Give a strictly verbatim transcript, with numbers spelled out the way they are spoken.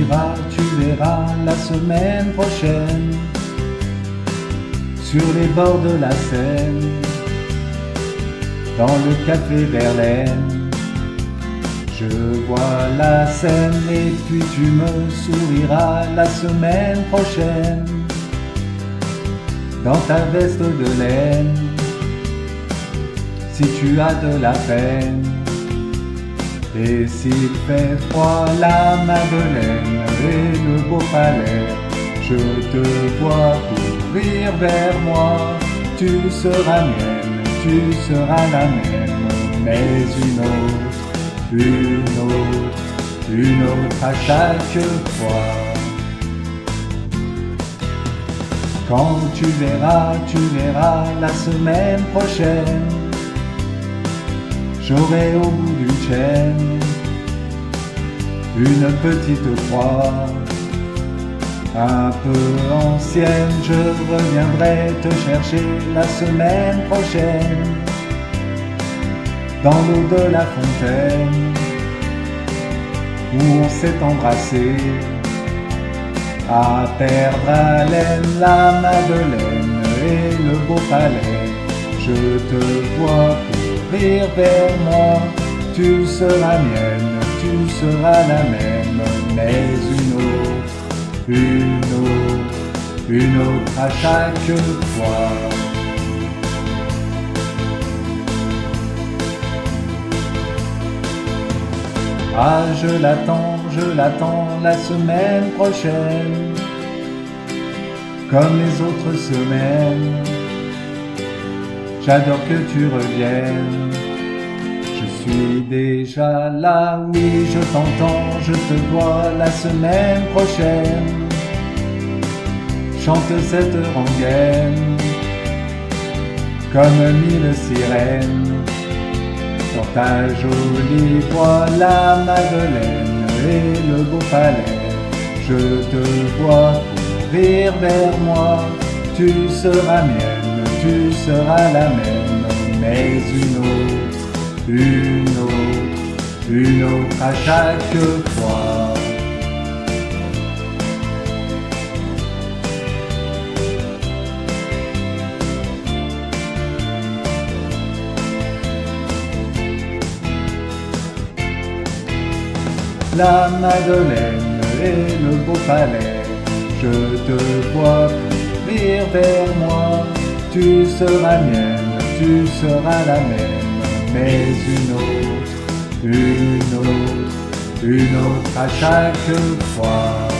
iras, tu verras la semaine prochaine sur les bords de la Seine, dans le café Verlaine. Je vois la scène et puis tu me souriras la semaine prochaine dans ta veste de laine. Si tu as de la peine et s'il fait froid, la Madeleine et le beau palais, je te vois courir vers moi. Tu seras mienne, tu seras la même, mais une autre, une autre, une autre à chaque fois. Quand tu verras, tu verras la semaine prochaine, j'aurai au bout d'une chaîne une petite croix un peu ancienne. Je reviendrai te chercher la semaine prochaine dans l'eau de la fontaine où on s'est embrassé à perdre haleine, la Madeleine et le beau palais. Je te vois courir vers moi, tu seras mienne, tu seras la même, mais une autre, une autre, une autre à chaque fois. Ah, je l'attends, je l'attends la semaine prochaine, comme les autres semaines. J'adore que tu reviennes, je suis déjà là, oui je t'entends, je te vois la semaine prochaine. Chante cette rengaine, comme mille sirènes, dans ta jolie voix, la Madeleine et le beau palais. Je te vois courir vers moi, tu seras mienne, tu seras la même, mais une autre, une autre, une autre à chaque fois. La Madeleine et le beau palais, je te vois courir vers moi, tu seras mienne, tu seras la même, mais une autre, une autre, une autre à chaque fois.